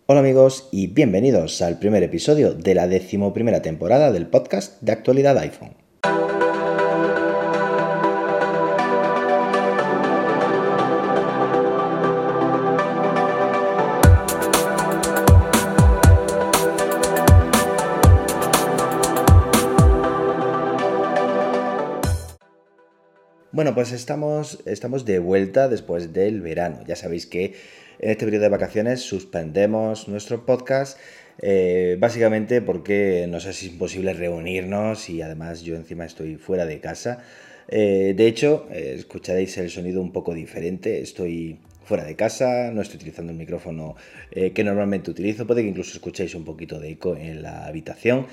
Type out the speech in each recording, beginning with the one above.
Hola amigos y bienvenidos al primer episodio de la 11ª temporada del podcast de actualidad iPhone. Bueno, pues estamos de vuelta después del verano. Ya sabéis que en este periodo de vacaciones suspendemos nuestro podcast, básicamente porque nos es imposible reunirnos y además yo encima estoy fuera de casa. De hecho, escucharéis el sonido un poco diferente. Estoy fuera de casa, no estoy utilizando el micrófono que normalmente utilizo. Puede que incluso escuchéis un poquito de eco en la habitación.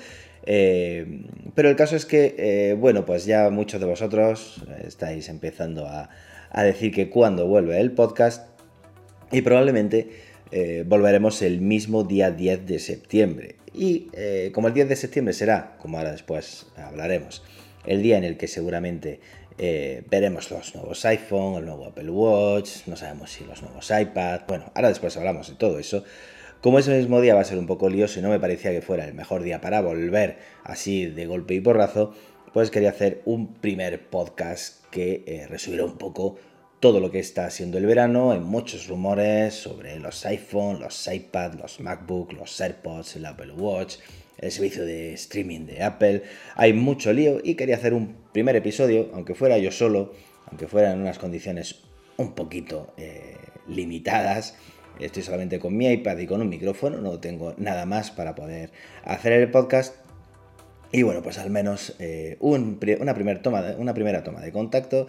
Pero el caso es que, bueno, pues ya muchos de vosotros estáis empezando a decir que cuando vuelve el podcast y probablemente volveremos el mismo día 10 de septiembre. Y como el 10 de septiembre será, como ahora después hablaremos, el día en el que seguramente veremos los nuevos iPhone, el nuevo Apple Watch, no sabemos si los nuevos iPad, bueno, ahora después hablamos de todo eso. Como ese mismo día va a ser un poco lioso y no me parecía que fuera el mejor día para volver así de golpe y porrazo, pues quería hacer un primer podcast que resumiera un poco todo lo que está siendo el verano. Hay muchos rumores sobre los iPhone, los iPad, los MacBook, los AirPods, el Apple Watch, el servicio de streaming de Apple. Hay mucho lío y quería hacer un primer episodio, aunque fuera yo solo, aunque fuera en unas condiciones un poquito limitadas. Estoy solamente con mi iPad y con un micrófono, no tengo nada más para poder hacer el podcast. Y bueno, pues al menos una primera toma de contacto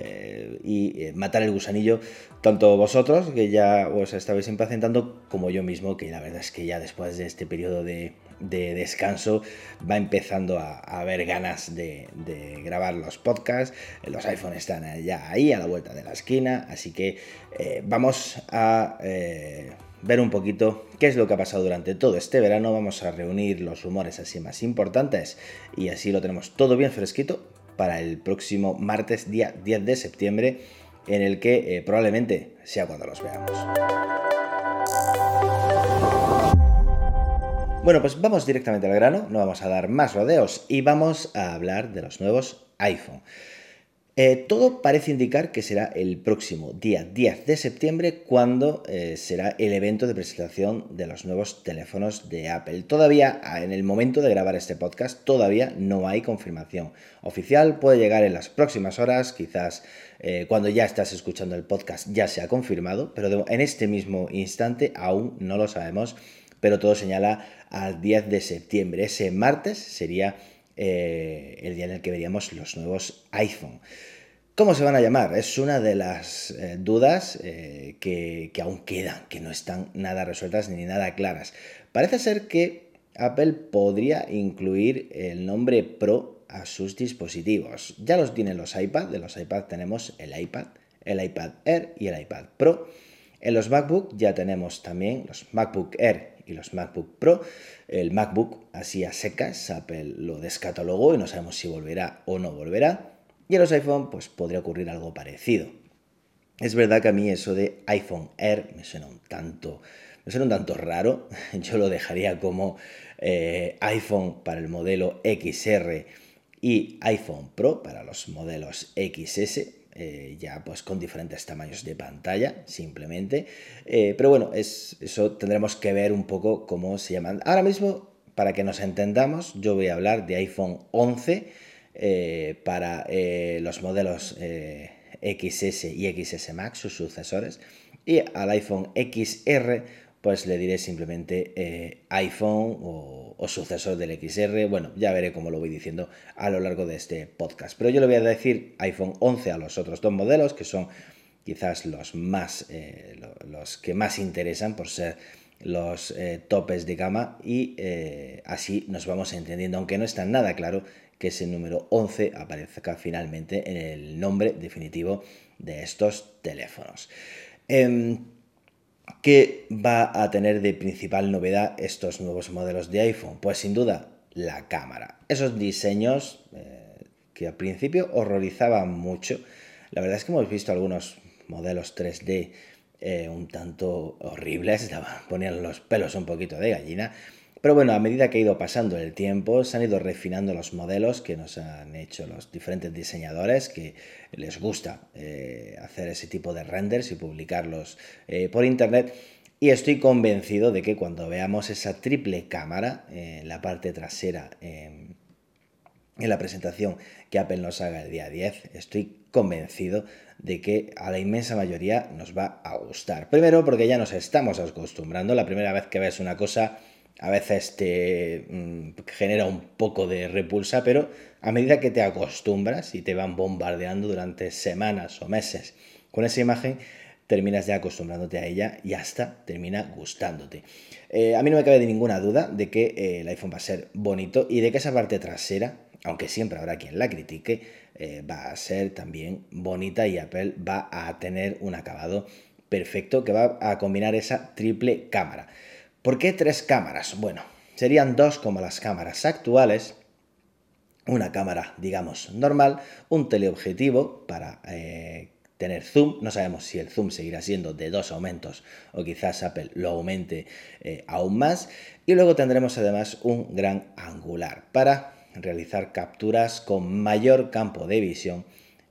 y matar el gusanillo, tanto vosotros, que ya os estabais impacientando, como yo mismo, que la verdad es que ya después de este periodo de descanso va empezando a haber ganas de grabar los podcasts. Los iPhones están ya ahí, a la vuelta de la esquina, así que vamos a ver un poquito qué es lo que ha pasado durante todo este verano. Vamos a reunir los rumores así más importantes y así lo tenemos todo bien fresquito para el próximo martes día 10 de septiembre, en el que probablemente sea cuando los veamos. Bueno, pues vamos directamente al grano, no vamos a dar más rodeos y vamos a hablar de los nuevos iPhone. Todo parece indicar que será el próximo día 10 de septiembre cuando será el evento de presentación de los nuevos teléfonos de Apple. Todavía, en el momento de grabar este podcast, todavía no hay confirmación oficial. Puede llegar en las próximas horas, quizás cuando ya estás escuchando el podcast ya se ha confirmado, pero en este mismo instante aún no lo sabemos, pero todo señala al 10 de septiembre. Ese martes sería el día en el que veríamos los nuevos iPhone. ¿Cómo se van a llamar? Es una de las dudas que aún quedan, que no están nada resueltas ni nada claras. Parece ser que Apple podría incluir el nombre Pro a sus dispositivos. Ya los tienen los iPad. De los iPad tenemos el iPad Air y el iPad Pro. En los MacBook ya tenemos también los MacBook Air y los MacBook Pro. El MacBook así a secas, Apple lo descatalogó y no sabemos si volverá o no volverá. Y en los iPhone pues podría ocurrir algo parecido. Es verdad que a mí eso de iPhone Air me suena un tanto raro. Yo lo dejaría como iPhone para el modelo XR y iPhone Pro para los modelos XS. Ya pues con diferentes tamaños de pantalla, simplemente. Pero bueno, eso tendremos que ver un poco cómo se llaman. Ahora mismo, para que nos entendamos, yo voy a hablar de iPhone 11 para los modelos XS y XS Max, sus sucesores. Y al iPhone XR pues le diré simplemente iPhone o sucesor del XR. Bueno, ya veré cómo lo voy diciendo a lo largo de este podcast. Pero yo le voy a decir iPhone 11 a los otros dos modelos, que son quizás los que más interesan por ser los topes de gama, y así nos vamos entendiendo, aunque no está nada claro que ese número 11 aparezca finalmente en el nombre definitivo de estos teléfonos. ¿Qué va a tener de principal novedad estos nuevos modelos de iPhone? Pues sin duda la cámara. Esos diseños que al principio horrorizaban mucho. La verdad es que hemos visto algunos modelos 3D un tanto horribles, ponían los pelos un poquito de gallina. Pero bueno, a medida que ha ido pasando el tiempo, se han ido refinando los modelos que nos han hecho los diferentes diseñadores, que les gusta hacer ese tipo de renders y publicarlos por internet. Y estoy convencido de que cuando veamos esa triple cámara en la parte trasera, en la presentación que Apple nos haga el día 10, estoy convencido de que a la inmensa mayoría nos va a gustar. Primero porque ya nos estamos acostumbrando. La primera vez que ves una cosa a veces te genera un poco de repulsa, pero a medida que te acostumbras y te van bombardeando durante semanas o meses con esa imagen, terminas ya acostumbrándote a ella y hasta termina gustándote. A mí no me cabe de ninguna duda de que el iPhone va a ser bonito y de que esa parte trasera, aunque siempre habrá quien la critique, va a ser también bonita y Apple va a tener un acabado perfecto que va a combinar esa triple cámara. ¿Por qué 3 cámaras? Bueno, serían 2 como las cámaras actuales, una cámara, digamos, normal, un teleobjetivo para tener zoom. No sabemos si el zoom seguirá siendo de 2 aumentos o quizás Apple lo aumente aún más. Y luego tendremos además un gran angular para realizar capturas con mayor campo de visión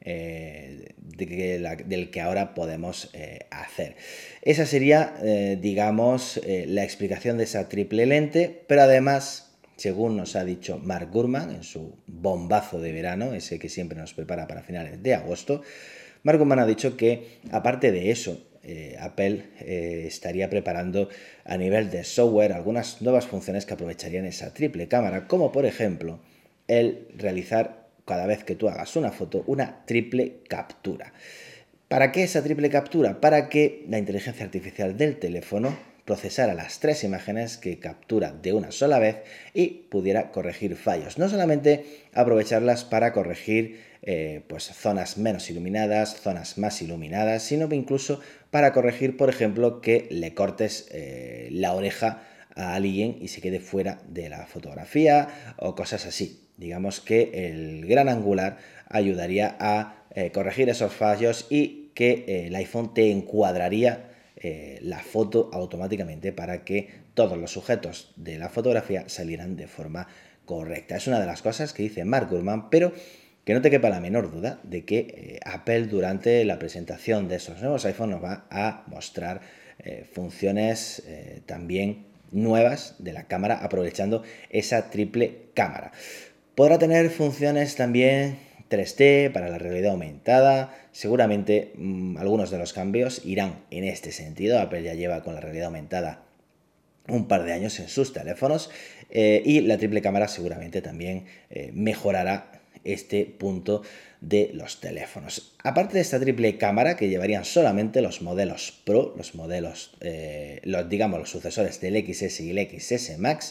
del que ahora podemos hacer. Esa sería, digamos, la explicación de esa triple lente, pero además, según nos ha dicho Mark Gurman en su bombazo de verano, ese que siempre nos prepara para finales de agosto, Mark Gurman ha dicho que, aparte de eso, Apple estaría preparando a nivel de software algunas nuevas funciones que aprovecharían esa triple cámara, como por ejemplo el realizar cada vez que tú hagas una foto una triple captura. ¿Para qué esa triple captura? Para que la inteligencia artificial del teléfono procesara las 3 imágenes que captura de una sola vez y pudiera corregir fallos. No solamente aprovecharlas para corregir pues zonas menos iluminadas, zonas más iluminadas, sino que incluso para corregir, por ejemplo, que le cortes la oreja a alguien y se quede fuera de la fotografía o cosas así. Digamos que el gran angular ayudaría a corregir esos fallos y que el iPhone te encuadraría la foto automáticamente para que todos los sujetos de la fotografía salieran de forma correcta. Es una de las cosas que dice Mark Gurman, pero que no te quepa la menor duda de que Apple durante la presentación de esos nuevos iPhones nos va a mostrar funciones también nuevas de la cámara aprovechando esa triple cámara. Podrá tener funciones también 3D para la realidad aumentada. Seguramente algunos de los cambios irán en este sentido. Apple ya lleva con la realidad aumentada un par de años en sus teléfonos y la triple cámara seguramente también mejorará este punto de los teléfonos. Aparte de esta triple cámara que llevarían solamente los modelos Pro, los modelos, digamos los sucesores del XS y el XS Max,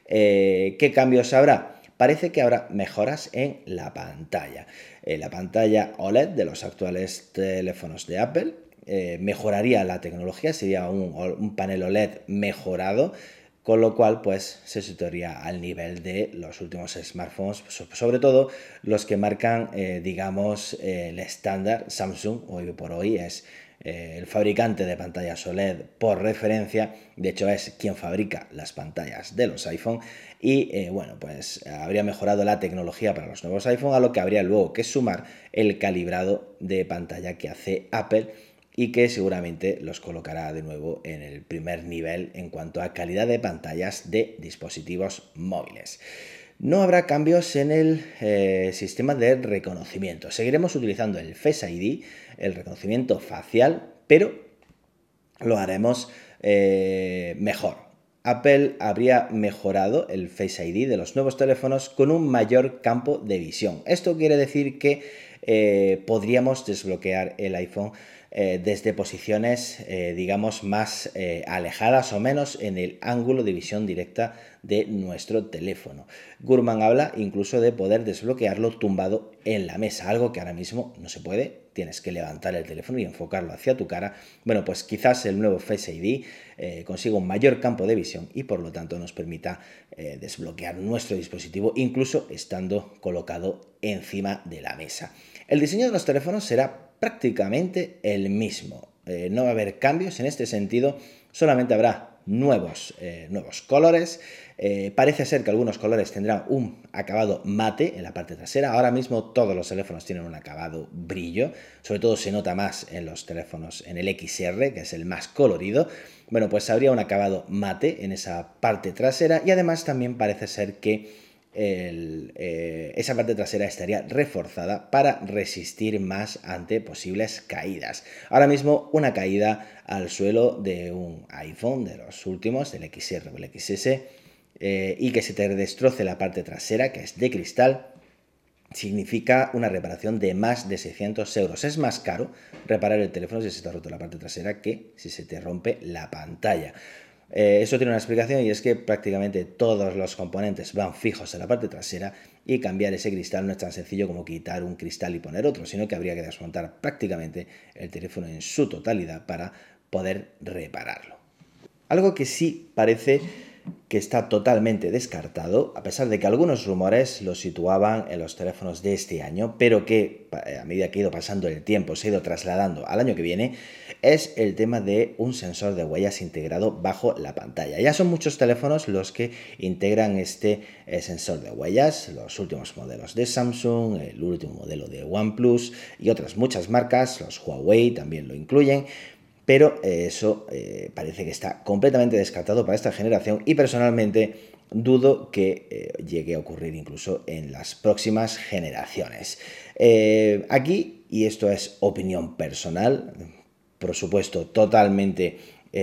¿qué cambios habrá? Parece que habrá mejoras en la pantalla. La pantalla OLED de los actuales teléfonos de Apple mejoraría la tecnología, sería un panel OLED mejorado, con lo cual pues se situaría al nivel de los últimos smartphones, sobre todo los que marcan, digamos, el estándar. Samsung hoy por hoy es el fabricante de pantallas OLED por referencia, de hecho es quien fabrica las pantallas de los iPhone y bueno, pues habría mejorado la tecnología para los nuevos iPhone, a lo que habría luego que sumar el calibrado de pantalla que hace Apple y que seguramente los colocará de nuevo en el primer nivel en cuanto a calidad de pantallas de dispositivos móviles. No habrá cambios en el sistema de reconocimiento. Seguiremos utilizando el Face ID, el reconocimiento facial, pero lo haremos mejor. Apple habría mejorado el Face ID de los nuevos teléfonos con un mayor campo de visión. Esto quiere decir que podríamos desbloquear el iPhone desde posiciones, digamos, más alejadas o menos en el ángulo de visión directa de nuestro teléfono. Gurman habla incluso de poder desbloquearlo tumbado en la mesa, algo que ahora mismo no se puede. Tienes que levantar el teléfono y enfocarlo hacia tu cara. Bueno, pues quizás el nuevo Face ID consiga un mayor campo de visión y por lo tanto nos permita desbloquear nuestro dispositivo incluso estando colocado encima de la mesa. El diseño de los teléfonos será prácticamente el mismo. no va a haber cambios en este sentido, solamente habrá nuevos colores. Parece ser que algunos colores tendrán un acabado mate en la parte trasera. Ahora mismo todos los teléfonos tienen un acabado brillo, sobre todo se nota más en los teléfonos, en el XR, que es el más colorido. Bueno, pues habría un acabado mate en esa parte trasera y además también parece ser que esa parte trasera estaría reforzada para resistir más ante posibles caídas. Ahora mismo una caída al suelo de un iPhone, de los últimos, del XR o el XS, y que se te destroce la parte trasera, que es de cristal, significa una reparación de más de 600 euros. Es más caro reparar el teléfono si se te ha roto la parte trasera que si se te rompe la pantalla. Eso tiene una explicación y es que prácticamente todos los componentes van fijos en la parte trasera y cambiar ese cristal no es tan sencillo como quitar un cristal y poner otro, sino que habría que desmontar prácticamente el teléfono en su totalidad para poder repararlo. Algo que sí parece que está totalmente descartado, a pesar de que algunos rumores lo situaban en los teléfonos de este año, pero que a medida que ha ido pasando el tiempo se ha ido trasladando al año que viene, es el tema de un sensor de huellas integrado bajo la pantalla. Ya son muchos teléfonos los que integran este sensor de huellas, los últimos modelos de Samsung, el último modelo de OnePlus y otras muchas marcas, los Huawei también lo incluyen. Pero eso parece que está completamente descartado para esta generación y personalmente dudo que llegue a ocurrir incluso en las próximas generaciones. Aquí, y esto es opinión personal, por supuesto totalmente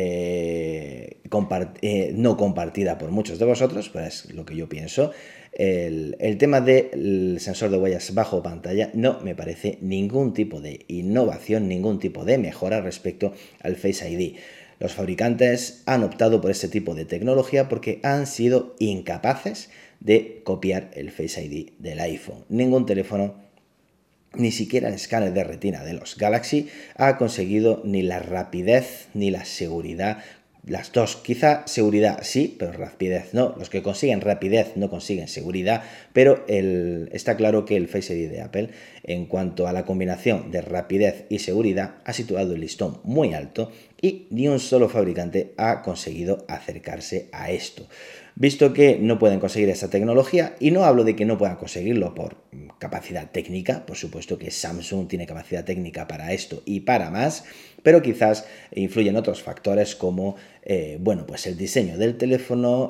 no compartida por muchos de vosotros, pero es lo que yo pienso. El tema del sensor de huellas bajo pantalla no me parece ningún tipo de innovación, ningún tipo de mejora respecto al Face ID. Los fabricantes han optado por este tipo de tecnología porque han sido incapaces de copiar el Face ID del iPhone. Ningún teléfono, ni siquiera el escáner de retina de los Galaxy, ha conseguido ni la rapidez ni la seguridad. Las dos, quizá seguridad sí, pero rapidez no. Los que consiguen rapidez no consiguen seguridad, pero está claro que el Face ID de Apple, en cuanto a la combinación de rapidez y seguridad, ha situado el listón muy alto y ni un solo fabricante ha conseguido acercarse a esto. Visto que no pueden conseguir esta tecnología, y no hablo de que no puedan conseguirlo por capacidad técnica, por supuesto que Samsung tiene capacidad técnica para esto y para más, pero quizás influyen otros factores como pues el diseño del teléfono,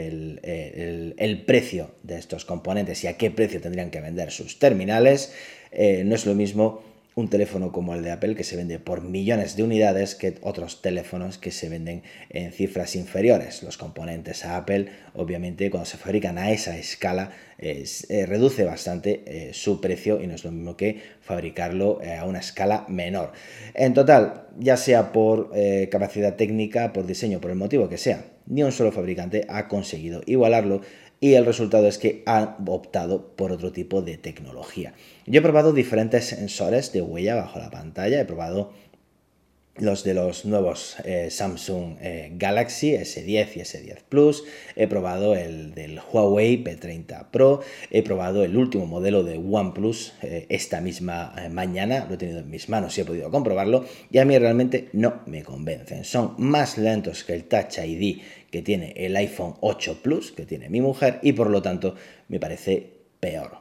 el precio de estos componentes y a qué precio tendrían que vender sus terminales. No es lo mismo un teléfono como el de Apple que se vende por millones de unidades que otros teléfonos que se venden en cifras inferiores. Los componentes a Apple, obviamente, cuando se fabrican a esa escala, reduce bastante su precio y no es lo mismo que fabricarlo a una escala menor. En total, ya sea por capacidad técnica, por diseño, por el motivo que sea, ni un solo fabricante ha conseguido igualarlo. Y el resultado es que han optado por otro tipo de tecnología. Yo he probado diferentes sensores de huella bajo la pantalla. He probado los de los nuevos Samsung Galaxy S10 y S10 Plus. He probado el del Huawei P30 Pro. He probado el último modelo de OnePlus esta misma mañana. Lo he tenido en mis manos y he podido comprobarlo. Y a mí realmente no me convencen. Son más lentos que el Touch ID que tiene el iPhone 8 Plus, que tiene mi mujer, y por lo tanto me parece peor.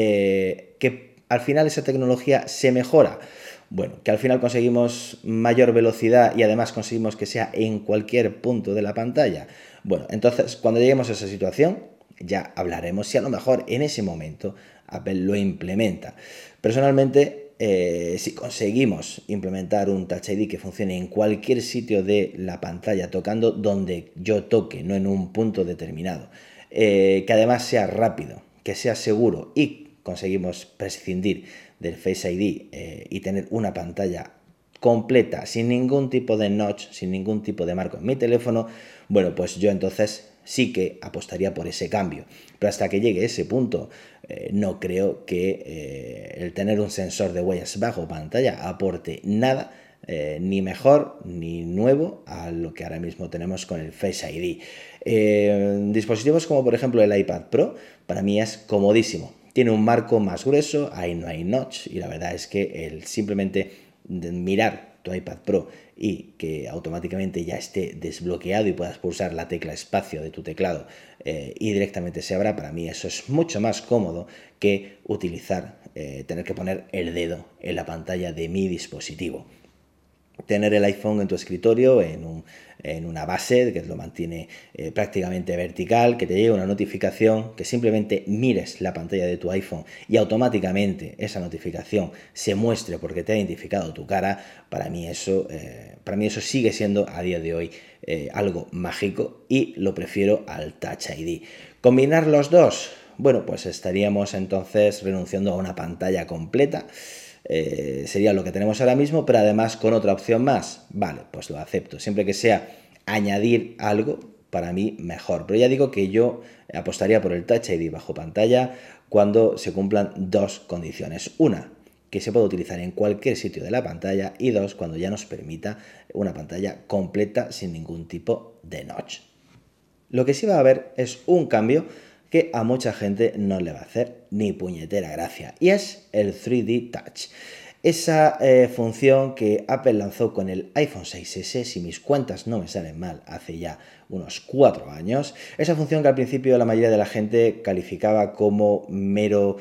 Que al final esa tecnología se mejora. Bueno, que al final conseguimos mayor velocidad y además conseguimos que sea en cualquier punto de la pantalla. Bueno, entonces cuando lleguemos a esa situación ya hablaremos si a lo mejor en ese momento Apple lo implementa. Personalmente, si conseguimos implementar un Touch ID que funcione en cualquier sitio de la pantalla, tocando donde yo toque, no en un punto determinado, que además sea rápido, que sea seguro y conseguimos prescindir del Face ID y tener una pantalla completa, sin ningún tipo de notch, sin ningún tipo de marco en mi teléfono, bueno, pues yo entonces sí que apostaría por ese cambio. Pero hasta que llegue ese punto, no creo que el tener un sensor de huellas bajo pantalla aporte nada, ni mejor ni nuevo a lo que ahora mismo tenemos con el Face ID. Dispositivos como por ejemplo el iPad Pro, para mí es comodísimo. Tiene un marco más grueso, ahí no hay notch y la verdad es que el simplemente mirar tu iPad Pro y que automáticamente ya esté desbloqueado y puedas pulsar la tecla espacio de tu teclado y directamente se abra, para mí eso es mucho más cómodo que utilizar, tener que poner el dedo en la pantalla de mi dispositivo. Tener el iPhone en tu escritorio en una base que lo mantiene prácticamente vertical, que te llegue una notificación, que simplemente mires la pantalla de tu iPhone y automáticamente esa notificación se muestre porque te ha identificado tu cara, para mí eso sigue siendo a día de hoy algo mágico y lo prefiero al Touch ID. ¿Combinar los dos? Bueno, pues estaríamos entonces renunciando a una pantalla completa. Sería lo que tenemos ahora mismo, pero además con otra opción más. Vale, pues lo acepto. Siempre que sea añadir algo, para mí mejor. Pero ya digo que yo apostaría por el Touch ID bajo pantalla cuando se cumplan dos condiciones. Una, que se pueda utilizar en cualquier sitio de la pantalla, y dos, cuando ya nos permita una pantalla completa sin ningún tipo de notch. Lo que sí va a haber es un cambio que a mucha gente no le va a hacer ni puñetera gracia, y es el 3D Touch. Esa función que Apple lanzó con el iPhone 6S, si mis cuentas no me salen mal, hace ya unos 4 años. Esa función que al principio la mayoría de la gente calificaba como meros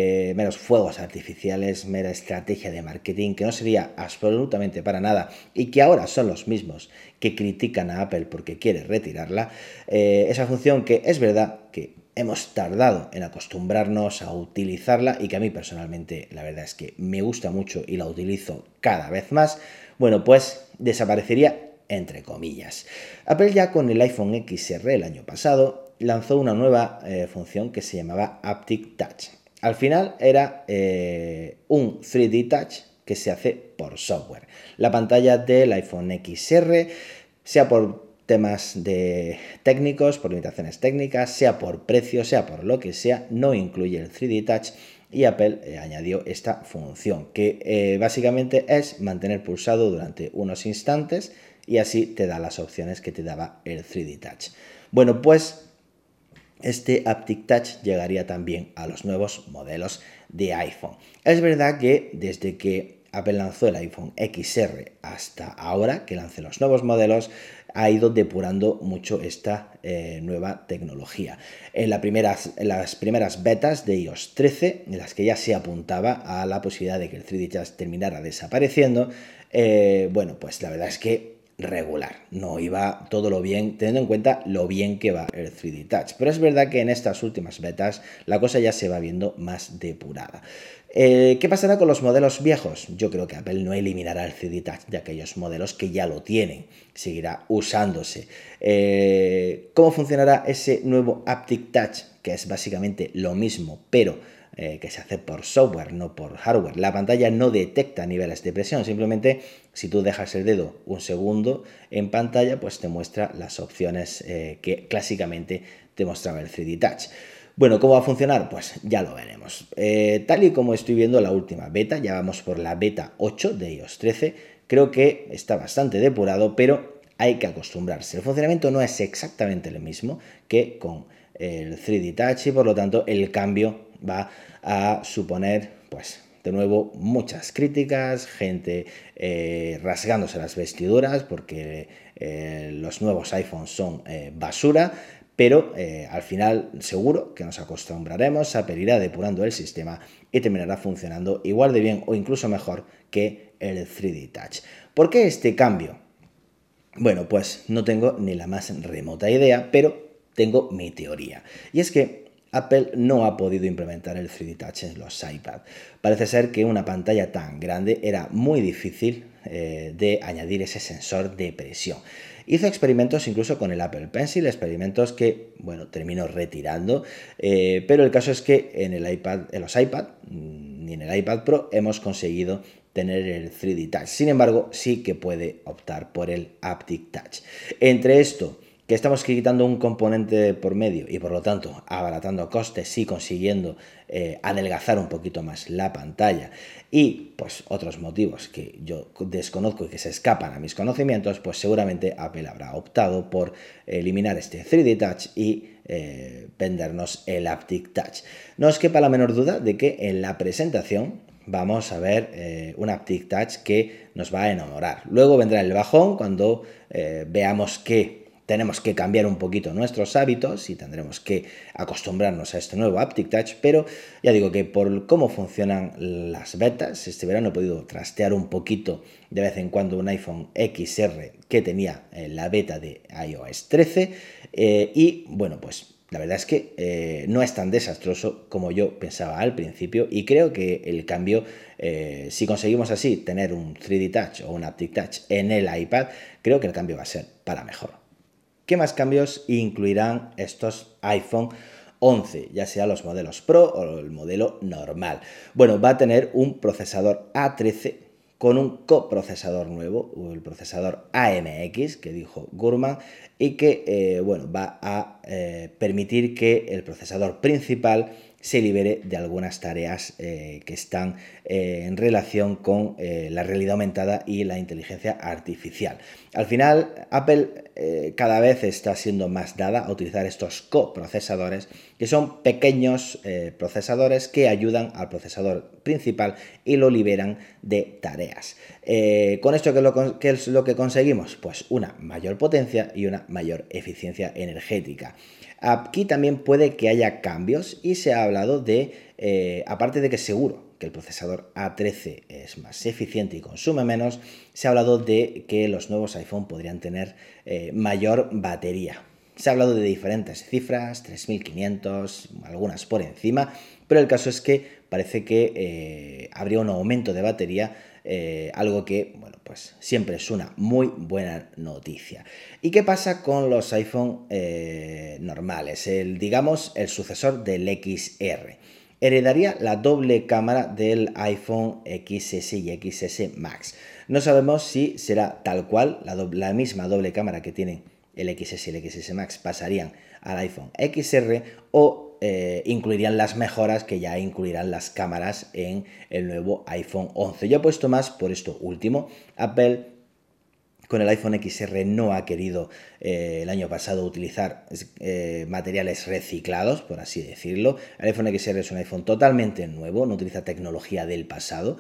fuegos artificiales, mera estrategia de marketing, que no sería absolutamente para nada y que ahora son los mismos que critican a Apple porque quiere retirarla. Esa función que es verdad que hemos tardado en acostumbrarnos a utilizarla y que a mí personalmente la verdad es que me gusta mucho y la utilizo cada vez más, bueno, pues desaparecería entre comillas. Apple ya con el iPhone XR el año pasado lanzó una nueva función que se llamaba Haptic Touch. Al final era un 3D Touch que se hace por software. La pantalla del iPhone XR, sea por temas técnicos, por limitaciones técnicas, sea por precio, sea por lo que sea, no incluye el 3D Touch y Apple añadió esta función que básicamente es mantener pulsado durante unos instantes y así te da las opciones que te daba el 3D Touch. Bueno, pues este Haptic Touch llegaría también a los nuevos modelos de iPhone. Es verdad que desde que Apple lanzó el iPhone XR hasta ahora, que lance los nuevos modelos, ha ido depurando mucho esta nueva tecnología. En las primeras betas de iOS 13, en las que ya se apuntaba a la posibilidad de que el 3D Touch terminara desapareciendo, bueno, pues la verdad es que regular, no iba todo lo bien, teniendo en cuenta lo bien que va el 3D Touch. Pero es verdad que en estas últimas betas la cosa ya se va viendo más depurada. ¿Qué pasará con los modelos viejos? Yo creo que Apple no eliminará el 3D Touch de aquellos modelos que ya lo tienen, seguirá usándose. ¿Cómo funcionará ese nuevo Haptic Touch? Que es básicamente lo mismo, pero que se hace por software, no por hardware. La pantalla no detecta niveles de presión, simplemente si tú dejas el dedo un segundo en pantalla, pues te muestra las opciones que clásicamente te mostraba el 3D Touch. Bueno, ¿cómo va a funcionar? Pues ya lo veremos. Tal y como estoy viendo la última beta, ya vamos por la beta 8 de iOS 13, creo que está bastante depurado, pero hay que acostumbrarse. El funcionamiento no es exactamente el mismo que con el 3D Touch y por lo tanto el cambio va a suponer, pues, de nuevo, muchas críticas, gente rasgándose las vestiduras porque los nuevos iPhones son basura, pero al final seguro que nos acostumbraremos, Apple irá depurando el sistema y terminará funcionando igual de bien o incluso mejor que el 3D Touch. ¿Por qué este cambio? Bueno, pues no tengo ni la más remota idea, pero tengo mi teoría. Y es que Apple no ha podido implementar el 3D Touch en los iPad. Parece ser que una pantalla tan grande era muy difícil de añadir ese sensor de presión. Hizo experimentos incluso con el Apple Pencil, experimentos que, bueno, terminó retirando, pero el caso es que en los iPad ni en el iPad Pro hemos conseguido tener el 3D Touch. Sin embargo, sí que puede optar por el Haptic Touch. Entre esto, que estamos quitando un componente por medio y por lo tanto abaratando costes y consiguiendo adelgazar un poquito más la pantalla y pues otros motivos que yo desconozco y que se escapan a mis conocimientos, pues seguramente Apple habrá optado por eliminar este 3D Touch y vendernos el Haptic Touch. No os quepa la menor duda de que en la presentación vamos a ver un Haptic Touch que nos va a enamorar. Luego vendrá el bajón cuando veamos que tenemos que cambiar un poquito nuestros hábitos y tendremos que acostumbrarnos a este nuevo Haptic Touch, pero ya digo que por cómo funcionan las betas, este verano he podido trastear un poquito de vez en cuando un iPhone XR que tenía la beta de iOS 13 y bueno, pues la verdad es que no es tan desastroso como yo pensaba al principio y creo que el cambio, si conseguimos así tener un 3D Touch o un Haptic Touch en el iPad, creo que el cambio va a ser para mejor. ¿Qué más cambios incluirán estos iPhone 11, ya sea los modelos Pro o el modelo normal? Bueno, va a tener un procesador A13 con un coprocesador nuevo, el procesador AMX que dijo Gurman, y que bueno, va a permitir que el procesador principal se libere de algunas tareas que están en relación con la realidad aumentada y la inteligencia artificial. Al final, Apple cada vez está siendo más dada a utilizar estos coprocesadores, que son pequeños procesadores que ayudan al procesador principal y lo liberan de tareas. ¿Con esto qué es lo que conseguimos? Pues una mayor potencia y una mayor eficiencia energética. Aquí también puede que haya cambios y se ha hablado de, aparte de que seguro que el procesador A13 es más eficiente y consume menos, se ha hablado de que los nuevos iPhone podrían tener mayor batería. Se ha hablado de diferentes cifras, 3.500, algunas por encima, pero el caso es que parece que habría un aumento de batería, algo que, bueno, pues siempre es una muy buena noticia. ¿Y qué pasa con los iPhone normales? Digamos, el sucesor del XR. Heredaría la doble cámara del iPhone XS y XS Max. No sabemos si será tal cual, la misma doble cámara que tienen el XS y el XS Max pasarían al iPhone XR o incluirían las mejoras que ya incluirán las cámaras en el nuevo iPhone 11. Yo he puesto más por esto último. Apple con el iPhone XR no ha querido el año pasado utilizar materiales reciclados, por así decirlo. El iPhone XR es un iPhone totalmente nuevo, no utiliza tecnología del pasado.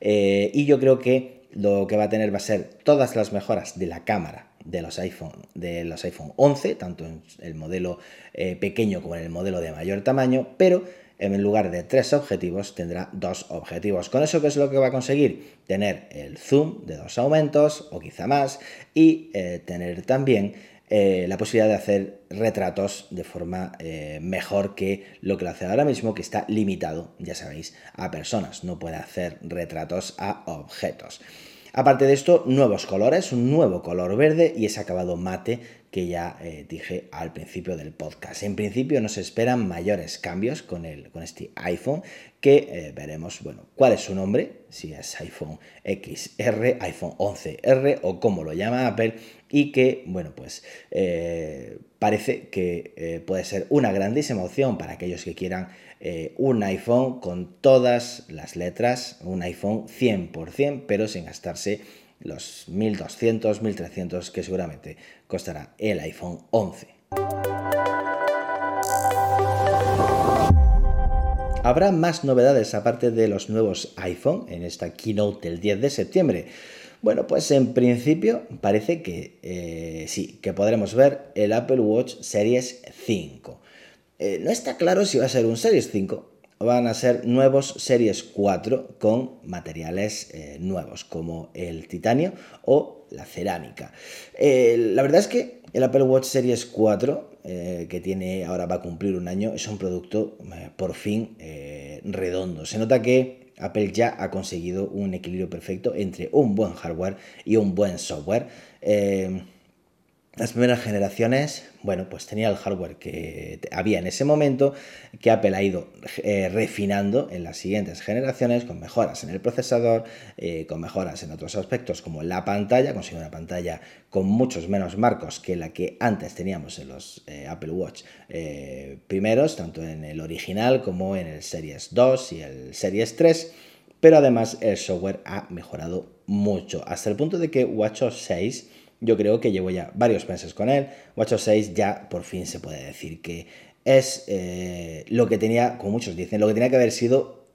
Y yo creo que lo que va a tener va a ser todas las mejoras de la cámara de los iPhone 11, tanto en el modelo pequeño como en el modelo de mayor tamaño, pero en lugar de 3 objetivos tendrá 2 objetivos. ¿Con eso qué es lo que va a conseguir? Tener el zoom de 2 aumentos o quizá más y tener también la posibilidad de hacer retratos de forma mejor que lo que lo hace ahora mismo, que está limitado, ya sabéis, a personas. No puede hacer retratos a objetos. Aparte de esto, nuevos colores, un nuevo color verde y ese acabado mate que ya dije al principio del podcast. En principio nos esperan mayores cambios con este iPhone que veremos, bueno, cuál es su nombre, si es iPhone XR, iPhone 11R o como lo llama Apple y que, bueno, pues parece que puede ser una grandísima opción para aquellos que quieran un iPhone con todas las letras, un iPhone 100%, pero sin gastarse los 1.200, 1.300 que seguramente costará el iPhone 11. Habrá más novedades aparte de los nuevos iPhone en esta keynote del 10 de septiembre. Bueno, pues en principio parece que sí, que podremos ver el Apple Watch Series 5. No está claro si va a ser un Series 5 o van a ser nuevos Series 4 con materiales nuevos como el titanio o la cerámica. La verdad es que el Apple Watch Series 4 que tiene ahora va a cumplir un año es un producto por fin redondo. Se nota que Apple ya ha conseguido un equilibrio perfecto entre un buen hardware y un buen software. Las primeras generaciones, bueno, pues tenía el hardware que había en ese momento, que Apple ha ido refinando en las siguientes generaciones, con mejoras en el procesador, con mejoras en otros aspectos como la pantalla, consiguió una pantalla con muchos menos marcos que la que antes teníamos en los Apple Watch primeros, tanto en el original como en el Series 2 y el Series 3, pero además el software ha mejorado mucho, hasta el punto de que WatchOS 6... Yo creo que llevo ya varios meses con él. WatchOS 6 ya por fin se puede decir que es lo que tenía, como muchos dicen, lo que tenía que haber sido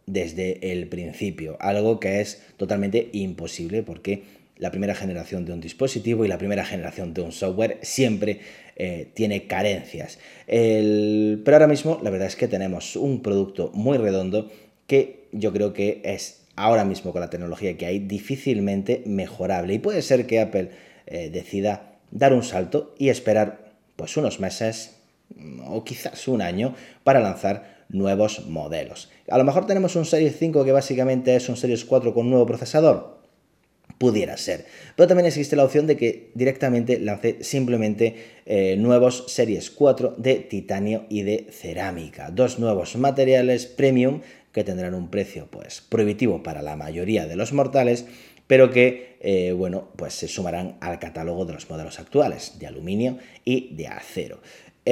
desde el principio, algo que es totalmente imposible porque la primera generación de un dispositivo y la primera generación de un software siempre tiene carencias. Pero ahora mismo la verdad es que tenemos un producto muy redondo que yo creo que es ahora mismo con la tecnología que hay difícilmente mejorable, y puede ser que Apple decida dar un salto y esperar pues unos meses o quizás un año para lanzar nuevos modelos. A lo mejor tenemos un Series 5 que básicamente es un Series 4 con nuevo procesador. Pudiera ser. Pero también existe la opción de que directamente lance simplemente nuevos Series 4 de titanio y de cerámica. Dos nuevos materiales premium que tendrán un precio pues prohibitivo para la mayoría de los mortales, pero que bueno, pues se sumarán al catálogo de los modelos actuales de aluminio y de acero.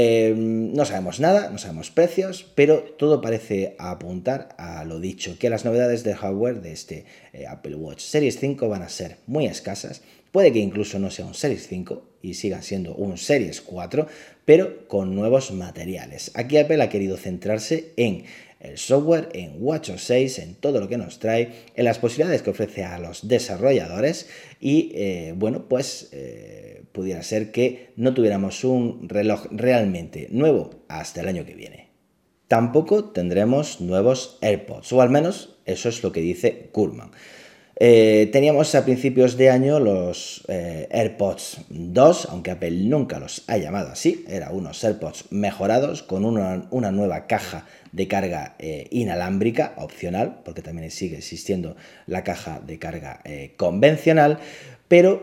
No sabemos nada, no sabemos precios, pero todo parece apuntar a lo dicho, que las novedades de hardware de este Apple Watch Series 5 van a ser muy escasas. Puede que incluso no sea un Series 5 y siga siendo un Series 4, pero con nuevos materiales. Aquí Apple ha querido centrarse en el software, en WatchOS 6, en todo lo que nos trae, en las posibilidades que ofrece a los desarrolladores y bueno, pues pudiera ser que no tuviéramos un reloj realmente nuevo hasta el año que viene. Tampoco tendremos nuevos AirPods, o al menos eso es lo que dice Gurman. Teníamos a principios de año los AirPods 2, aunque Apple nunca los ha llamado así, eran unos AirPods mejorados con una nueva caja de carga inalámbrica, opcional, porque también sigue existiendo la caja de carga convencional, pero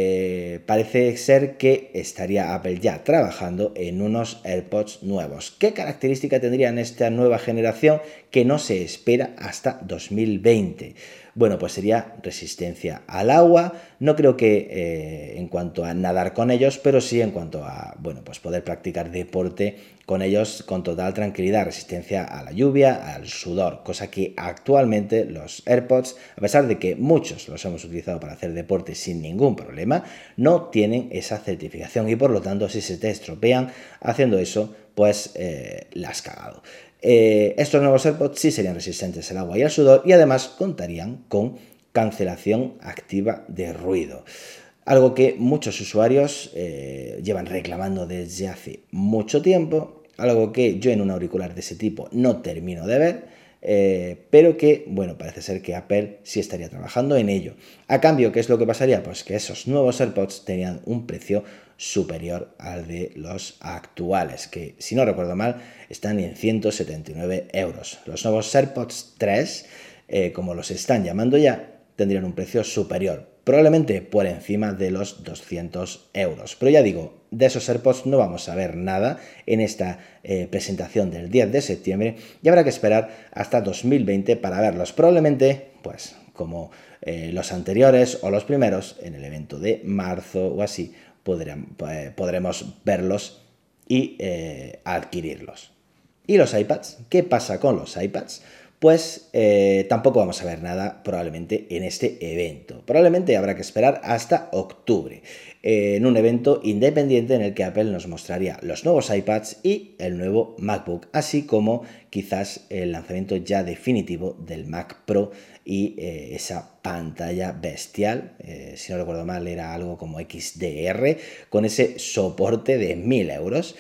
parece ser que estaría Apple ya trabajando en unos AirPods nuevos. ¿Qué característica tendrían esta nueva generación que no se espera hasta 2020? Bueno, pues sería resistencia al agua, no creo que en cuanto a nadar con ellos, pero sí en cuanto a, bueno, pues poder practicar deporte con ellos con total tranquilidad, resistencia a la lluvia, al sudor, cosa que actualmente los AirPods, a pesar de que muchos los hemos utilizado para hacer deporte sin ningún problema, no tienen esa certificación y por lo tanto si se te estropean haciendo eso, pues la has cagado. Estos nuevos AirPods sí serían resistentes al agua y al sudor y además contarían con cancelación activa de ruido. Algo que muchos usuarios llevan reclamando desde hace mucho tiempo, algo que yo en un auricular de ese tipo no termino de ver, pero que, bueno, parece ser que Apple sí estaría trabajando en ello. A cambio, ¿qué es lo que pasaría? Pues que esos nuevos AirPods tenían un precio superior al de los actuales, que si no recuerdo mal están en 179 euros. Los nuevos AirPods 3, como los están llamando ya, tendrían un precio superior, probablemente por encima de los 200 euros. Pero ya digo, de esos AirPods no vamos a ver nada en esta presentación del 10 de septiembre y habrá que esperar hasta 2020 para verlos. Probablemente, pues como los anteriores o los primeros, en el evento de marzo o así, podremos verlos y adquirirlos. ¿Y los iPads? ¿Qué pasa con los iPads? Pues tampoco vamos a ver nada probablemente en este evento. Probablemente habrá que esperar hasta octubre, en un evento independiente en el que Apple nos mostraría los nuevos iPads y el nuevo MacBook, así como quizás el lanzamiento ya definitivo del Mac Pro y esa pantalla bestial, si no recuerdo mal era algo como XDR, con ese soporte de 1000 euros.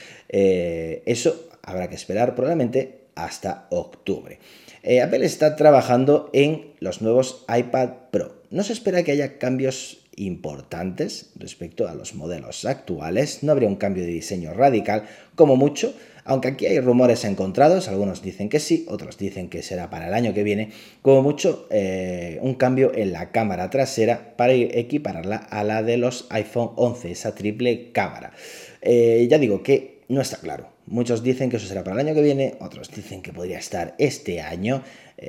Eso habrá que esperar probablemente hasta octubre. Apple está trabajando en los nuevos iPad Pro. No se espera que haya cambios importantes respecto a los modelos actuales. No habría un cambio de diseño radical, como mucho, aunque aquí hay rumores encontrados. Algunos dicen que sí, otros dicen que será para el año que viene. Como mucho, un cambio en la cámara trasera para equipararla a la de los iPhone 11, esa triple cámara. Ya digo que no está claro. Muchos dicen que eso será para el año que viene, otros dicen que podría estar este año.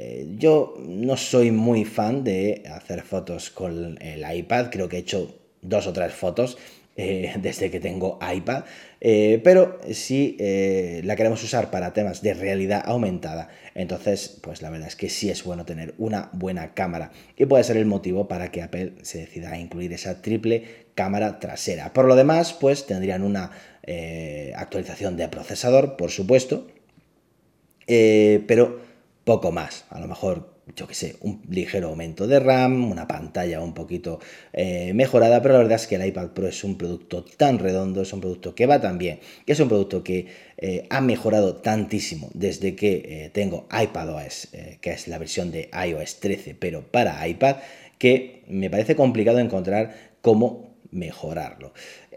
Yo no soy muy fan de hacer fotos con el iPad, creo que he hecho 2 o 3 fotos desde que tengo iPad, pero si la queremos usar para temas de realidad aumentada, entonces pues la verdad es que sí es bueno tener una buena cámara y puede ser el motivo para que Apple se decida a incluir esa triple cámara trasera. Por lo demás, pues tendrían una actualización de procesador, por supuesto, pero poco más. A lo mejor, yo qué sé, un ligero aumento de RAM, una pantalla un poquito mejorada, pero la verdad es que el iPad Pro es un producto tan redondo, es un producto que va tan bien, que es un producto que ha mejorado tantísimo desde que tengo iPadOS, que es la versión de iOS 13, pero para iPad, que me parece complicado encontrar cómo mejorarlo.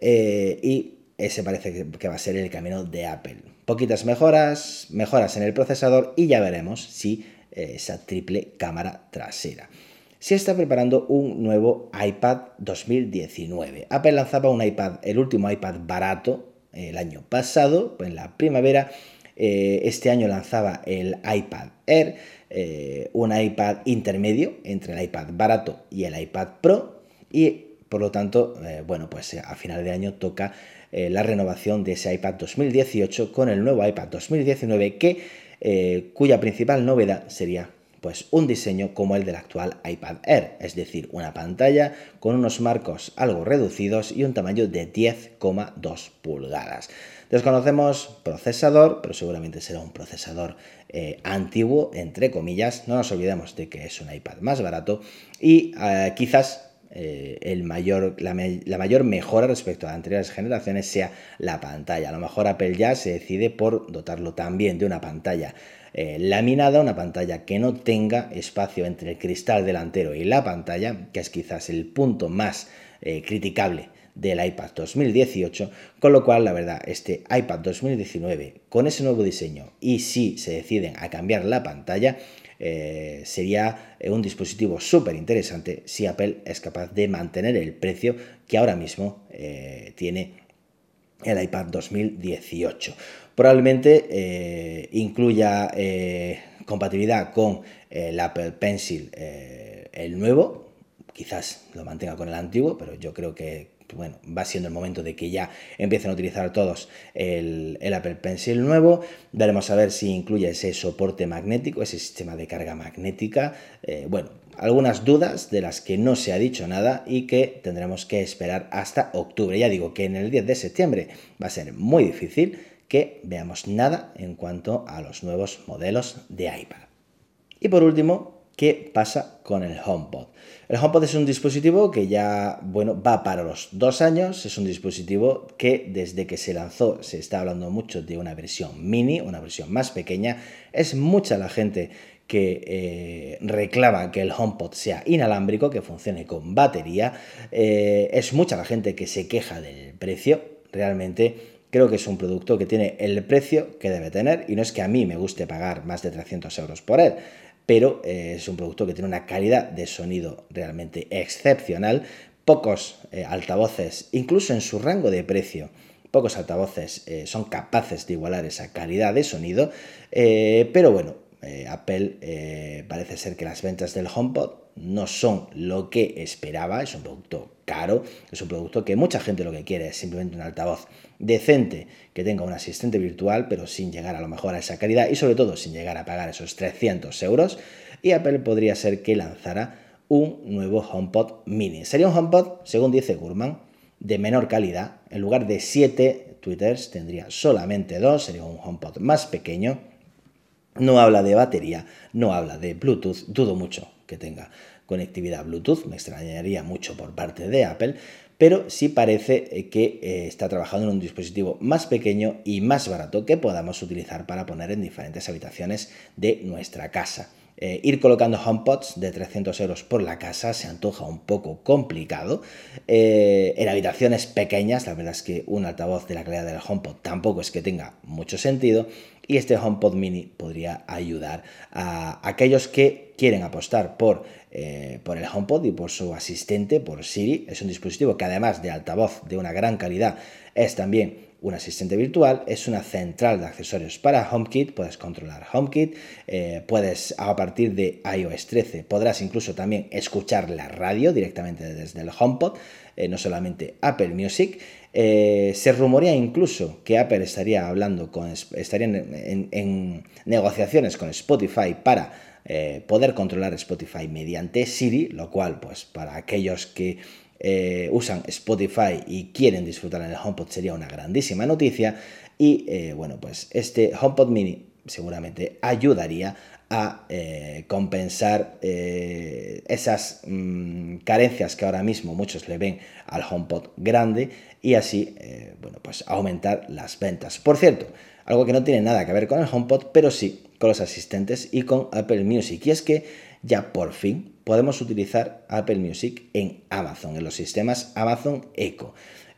Y ese parece que va a ser el camino de Apple. Poquitas mejoras, mejoras en el procesador y ya veremos si esa triple cámara trasera. Se está preparando un nuevo iPad 2019. Apple lanzaba un iPad, el último iPad barato, el año pasado, en la primavera. Este año lanzaba el iPad Air, un iPad intermedio entre el iPad barato y el iPad Pro, y por lo tanto, bueno, pues a final de año toca la renovación de ese iPad 2018 con el nuevo iPad 2019 cuya principal novedad sería pues un diseño como el del actual iPad Air, es decir, una pantalla con unos marcos algo reducidos y un tamaño de 10,2 pulgadas. Desconocemos procesador, pero seguramente será un procesador antiguo, entre comillas. No nos olvidemos de que es un iPad más barato y quizás la mayor mejora respecto a anteriores generaciones sea la pantalla. A lo mejor Apple ya se decide por dotarlo también de una pantalla laminada, una pantalla que no tenga espacio entre el cristal delantero y la pantalla, que es quizás el punto más criticable del iPad 2018, con lo cual la verdad este iPad 2019 con ese nuevo diseño, y si se deciden a cambiar la pantalla, sería un dispositivo súper interesante si Apple es capaz de mantener el precio que ahora mismo tiene el iPad 2018. Probablemente incluya compatibilidad con el Apple Pencil, el nuevo. Quizás lo mantenga con el antiguo, pero yo creo que bueno, va siendo el momento de que ya empiecen a utilizar todos el Apple Pencil nuevo. Veremos a ver si incluye ese soporte magnético, ese sistema de carga magnética. Bueno, algunas dudas de las que no se ha dicho nada y que tendremos que esperar hasta octubre. Ya digo que en el 10 de septiembre va a ser muy difícil que veamos nada en cuanto a los nuevos modelos de iPad. Y por último, ¿qué pasa con el HomePod? El HomePod es un dispositivo que ya, bueno, va para los 2 años. Es un dispositivo que desde que se lanzó se está hablando mucho de una versión mini, una versión más pequeña. Es mucha la gente que reclama que el HomePod sea inalámbrico, que funcione con batería. Es mucha la gente que se queja del precio. Realmente creo que es un producto que tiene el precio que debe tener, y no es que a mí me guste pagar más de 300 euros por él, pero es un producto que tiene una calidad de sonido realmente excepcional. Pocos altavoces, incluso en su rango de precio, pocos altavoces son capaces de igualar esa calidad de sonido, pero bueno, Apple parece ser que las ventas del HomePod no son lo que esperaba. Es un producto caro, es un producto que mucha gente lo que quiere es simplemente un altavoz decente que tenga un asistente virtual, pero sin llegar a lo mejor a esa calidad y sobre todo sin llegar a pagar esos 300 euros. Y Apple podría ser que lanzara un nuevo HomePod mini. Sería un HomePod, según dice Gurman, de menor calidad. En lugar de 7 tweeters tendría solamente 2, sería un HomePod más pequeño. No habla de batería, no habla de Bluetooth, dudo mucho que tenga conectividad Bluetooth, me extrañaría mucho por parte de Apple, pero sí parece que está trabajando en un dispositivo más pequeño y más barato que podamos utilizar para poner en diferentes habitaciones de nuestra casa. Ir colocando HomePods de 300 euros por la casa se antoja un poco complicado. En habitaciones pequeñas, la verdad es que un altavoz de la calidad del HomePod tampoco es que tenga mucho sentido, y este HomePod mini podría ayudar a aquellos que quieren apostar por el HomePod y por su asistente, por Siri. Es un dispositivo que además de altavoz de una gran calidad es también un asistente virtual, es una central de accesorios para HomeKit. Puedes controlar HomeKit, puedes a partir de iOS 13 podrás incluso también escuchar la radio directamente desde el HomePod, no solamente Apple Music. Se rumorea incluso que Apple estaría en negociaciones con Spotify para poder controlar Spotify mediante Siri, lo cual pues para aquellos que usan Spotify y quieren disfrutar en el HomePod sería una grandísima noticia. Y bueno, pues este HomePod mini seguramente ayudaría a compensar esas carencias que ahora mismo muchos le ven al HomePod grande y así, bueno, pues aumentar las ventas. Por cierto, algo que no tiene nada que ver con el HomePod, pero sí con los asistentes y con Apple Music. Y es que ya por fin podemos utilizar Apple Music en Amazon, en los sistemas Amazon Echo.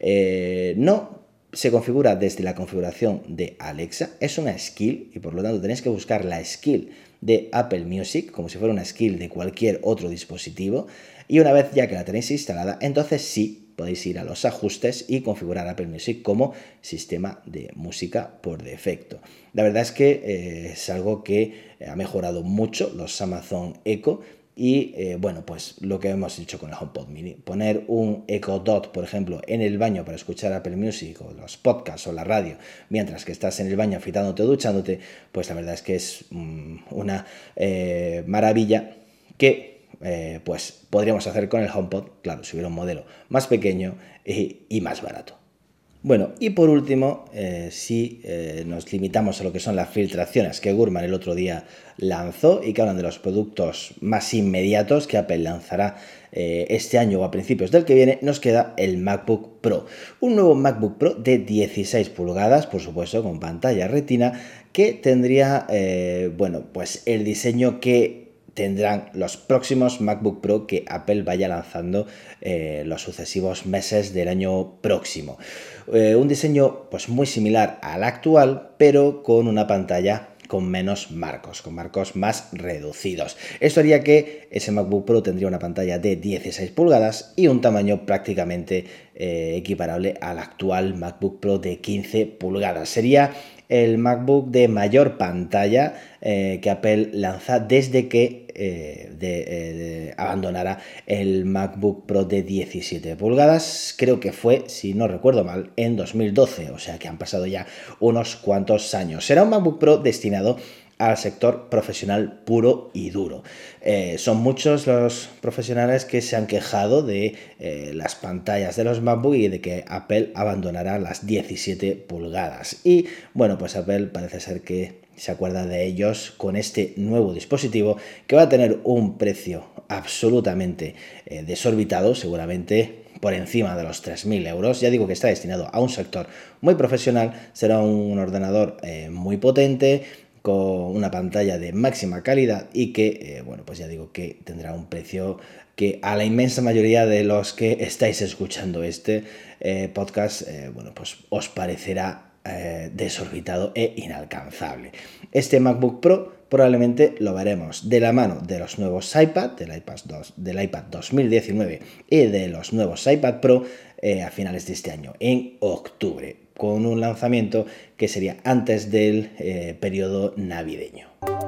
No se configura desde la configuración de Alexa, es una skill y por lo tanto tenéis que buscar la skill de Apple Music como si fuera una skill de cualquier otro dispositivo, y una vez ya que la tenéis instalada, entonces sí podéis ir a los ajustes y configurar Apple Music como sistema de música por defecto. La verdad es que es algo que ha mejorado mucho los Amazon Echo. Y bueno, pues lo que hemos dicho con el HomePod Mini, poner un Echo Dot, por ejemplo, en el baño para escuchar Apple Music o los podcasts o la radio, mientras que estás en el baño afeitándote o duchándote, pues la verdad es que es una maravilla que pues podríamos hacer con el HomePod, claro, si hubiera un modelo más pequeño y más barato. Bueno, y por último, si nos limitamos a lo que son las filtraciones que Gurman el otro día lanzó y que hablan de los productos más inmediatos que Apple lanzará este año o a principios del que viene, nos queda el MacBook Pro. Un nuevo MacBook Pro de 16 pulgadas, por supuesto, con pantalla retina, que tendría, bueno, pues el diseño que tendrán los próximos MacBook Pro que Apple vaya lanzando los sucesivos meses del año próximo. Un diseño pues muy similar al actual, pero con una pantalla con menos marcos, con marcos más reducidos. Esto haría que ese MacBook Pro tendría una pantalla de 16 pulgadas y un tamaño prácticamente equiparable al actual MacBook Pro de 15 pulgadas. Sería el MacBook de mayor pantalla que Apple lanza desde que abandonara el MacBook Pro de 17 pulgadas. Creo que fue, si no recuerdo mal, en 2012, o sea que han pasado ya unos cuantos años. Será un MacBook Pro destinado al sector profesional puro y duro. Son muchos los profesionales que se han quejado de las pantallas de los MacBook y de que Apple abandonará las 17 pulgadas. Y bueno, pues Apple parece ser que se acuerda de ellos con este nuevo dispositivo que va a tener un precio absolutamente desorbitado, seguramente por encima de los 3.000 euros. Ya digo que está destinado a un sector muy profesional, será un ordenador muy potente, con una pantalla de máxima calidad y que, bueno, pues ya digo que tendrá un precio que a la inmensa mayoría de los que estáis escuchando este podcast, bueno, pues os parecerá desorbitado e inalcanzable. Este MacBook Pro probablemente lo veremos de la mano de los nuevos iPad, del iPad 2019 y de los nuevos iPad Pro a finales de este año, en octubre, con un lanzamiento que sería antes del periodo navideño.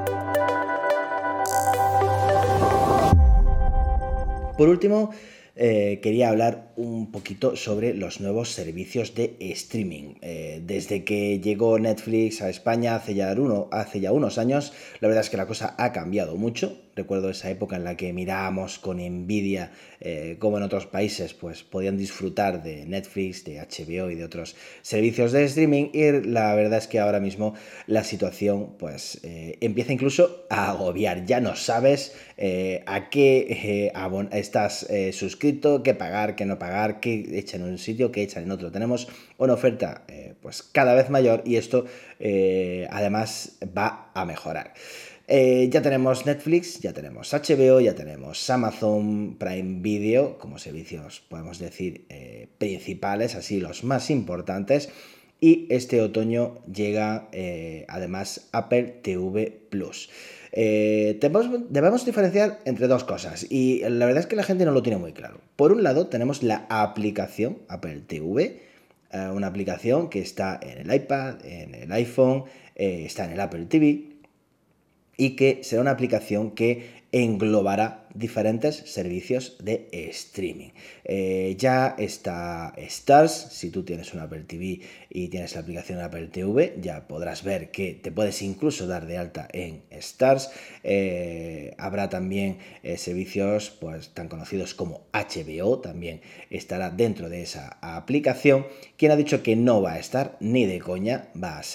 Por último, quería hablar un poquito sobre los nuevos servicios de streaming. Desde que llegó Netflix a España hace ya unos años, la verdad es que la cosa ha cambiado mucho. Recuerdo esa época en la que mirábamos con envidia cómo en otros países pues, podían disfrutar de Netflix, de HBO y de otros servicios de streaming, y la verdad es que ahora mismo la situación pues, empieza incluso a agobiar. Ya no sabes a qué estás suscrito, qué pagar, qué no pagar, qué echan en un sitio, qué echan en otro. Tenemos una oferta pues cada vez mayor y esto además va a mejorar. Ya tenemos Netflix, ya tenemos HBO, ya tenemos Amazon Prime Video como servicios, podemos decir, principales, así los más importantes. Y este otoño llega además Apple TV Plus. Debemos diferenciar entre dos cosas y la verdad es que la gente no lo tiene muy claro. Por un lado tenemos la aplicación Apple TV, una aplicación que está en el iPad, en el iPhone, está en el Apple TV, y que será una aplicación que englobará diferentes servicios de streaming. Ya está Stars, si tú tienes un Apple TV y tienes la aplicación Apple TV, ya podrás ver que te puedes incluso dar de alta en Stars. Habrá también servicios pues, tan conocidos como HBO, también estará dentro de esa aplicación. Quien ha dicho que no va a estar, ni de coña, va a ser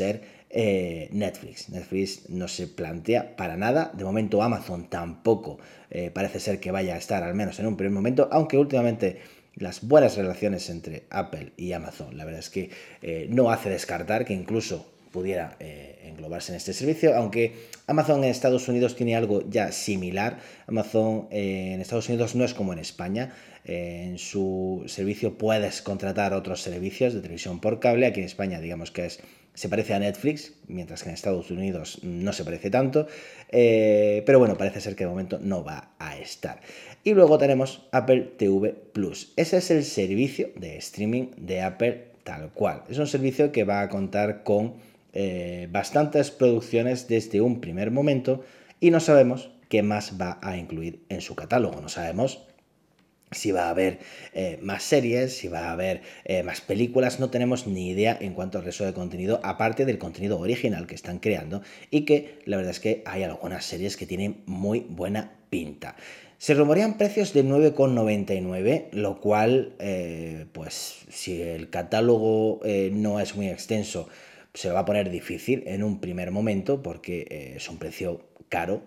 Netflix. Netflix no se plantea para nada. De momento Amazon tampoco parece ser que vaya a estar, al menos en un primer momento, aunque últimamente las buenas relaciones entre Apple y Amazon, la verdad es que no hace descartar que incluso pudiera englobarse en este servicio, aunque Amazon en Estados Unidos tiene algo ya similar. Amazon en Estados Unidos no es como en España. En su servicio puedes contratar otros servicios de televisión por cable. Aquí en España digamos que se parece a Netflix, mientras que en Estados Unidos no se parece tanto, pero bueno, parece ser que de momento no va a estar. Y luego tenemos Apple TV Plus. Ese es el servicio de streaming de Apple tal cual. Es un servicio que va a contar con bastantes producciones desde un primer momento y no sabemos qué más va a incluir en su catálogo. No sabemos si va a haber más series, si va a haber más películas, no tenemos ni idea en cuanto al resto de contenido, aparte del contenido original que están creando y que la verdad es que hay algunas series que tienen muy buena pinta. Se rumorean precios de 9,99, lo cual, pues si el catálogo no es muy extenso, se lo va a poner difícil en un primer momento porque es un precio caro.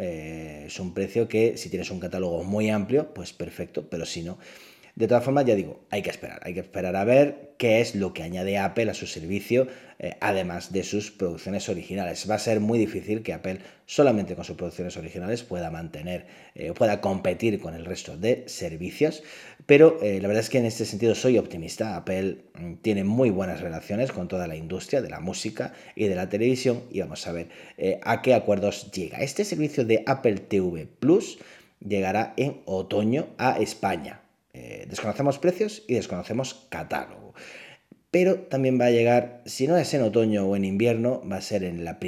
Es un precio que si tienes un catálogo muy amplio, pues perfecto, pero si no, de todas formas, ya digo, hay que esperar a ver qué es lo que añade Apple a su servicio, además de sus producciones originales. Va a ser muy difícil que Apple solamente con sus producciones originales pueda mantener, pueda competir con el resto de servicios, pero la verdad es que en este sentido soy optimista. Apple tiene muy buenas relaciones con toda la industria de la música y de la televisión y vamos a ver a qué acuerdos llega. Este servicio de Apple TV Plus llegará en otoño a España. Desconocemos precios y desconocemos catálogo. Pero también va a llegar, si no es en otoño o en invierno, va a ser en la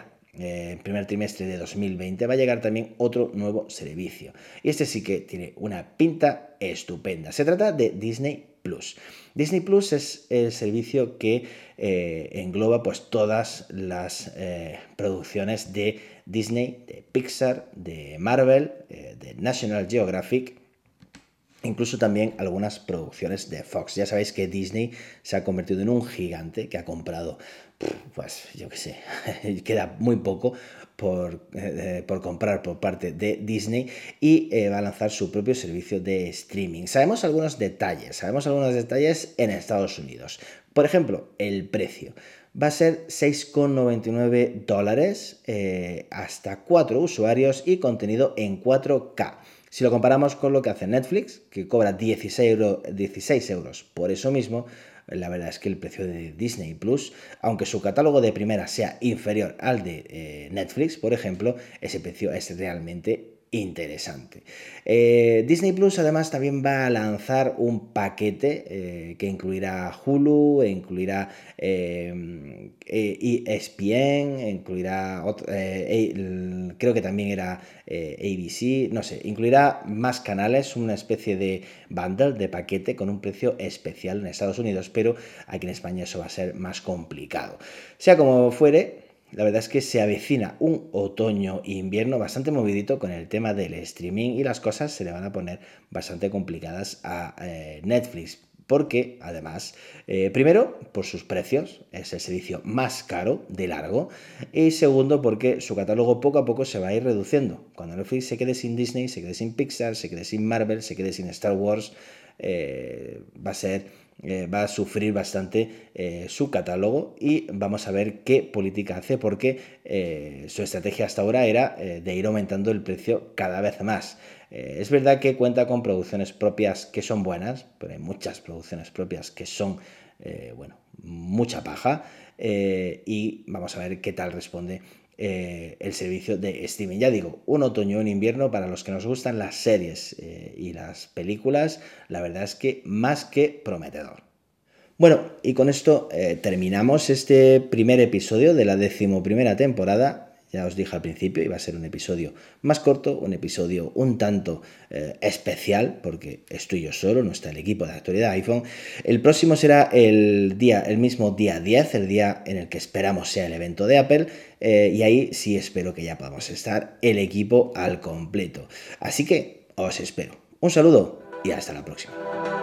primer trimestre de 2020, va a llegar también otro nuevo servicio. Y este sí que tiene una pinta estupenda. Se trata de Disney Plus. Disney Plus es el servicio que engloba pues todas las producciones de Disney, de Pixar, de Marvel, de National Geographic, incluso también algunas producciones de Fox. Ya sabéis que Disney se ha convertido en un gigante que ha comprado, pues yo qué sé, queda muy poco por comprar por parte de Disney y va a lanzar su propio servicio de streaming. Sabemos algunos detalles en Estados Unidos. Por ejemplo, el precio. Va a ser $6,99 hasta 4 usuarios y contenido en 4K. Si lo comparamos con lo que hace Netflix, que cobra 16 euros por eso mismo, la verdad es que el precio de Disney Plus, aunque su catálogo de primera sea inferior al de Netflix, por ejemplo, ese precio es realmente interesante. Disney Plus además también va a lanzar un paquete que incluirá Hulu, incluirá ESPN, incluirá creo que también era ABC, no sé, incluirá más canales, una especie de bundle, de paquete con un precio especial en Estados Unidos, pero aquí en España eso va a ser más complicado. Sea como fuere, la verdad es que se avecina un otoño e invierno bastante movidito con el tema del streaming y las cosas se le van a poner bastante complicadas a Netflix. Porque, además, primero, por sus precios, es el servicio más caro de largo. Y segundo, porque su catálogo poco a poco se va a ir reduciendo. Cuando Netflix se quede sin Disney, se quede sin Pixar, se quede sin Marvel, se quede sin Star Wars, va a sufrir bastante su catálogo y vamos a ver qué política hace porque su estrategia hasta ahora era de ir aumentando el precio cada vez más. Es verdad que cuenta con producciones propias que son buenas, pero hay muchas producciones propias que son, mucha paja y vamos a ver qué tal responde el servicio de streaming. Ya digo, un otoño o un invierno para los que nos gustan las series y las películas, la verdad es que más que prometedor. Bueno, y con esto terminamos este primer episodio de la 11ª temporada. Ya os dije al principio, iba a ser un episodio más corto, un episodio un tanto especial, porque estoy yo solo, no está el equipo de actualidad iPhone. El próximo será el mismo día 10, el día en el que esperamos sea el evento de Apple, y ahí sí espero que ya podamos estar el equipo al completo. Así que os espero. Un saludo y hasta la próxima.